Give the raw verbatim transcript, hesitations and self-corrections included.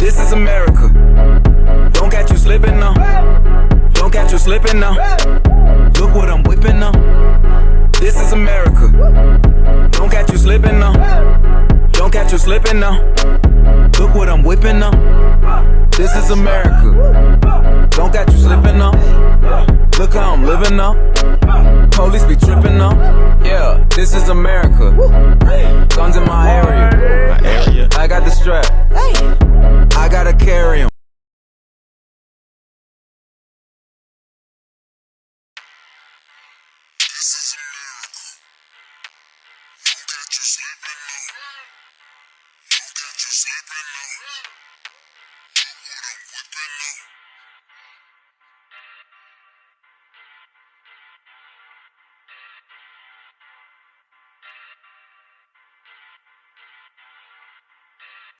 This is America. Don't catch you slipping now. Don't catch you slipping now. Look what I'm whipping now. This is America. Don't catch you slipping now. Don't catch you slipping now. Look what I'm whipping now. This is America. Don't catch you slipping now. Look how I'm living now. Police be tripping now. Yeah, this is America. Guns in my area. My area. I got the strap. I gotta carry 'em. This is America. Don't catch you slipping now. Don't catch you slipping now. Look what I'm whipping now.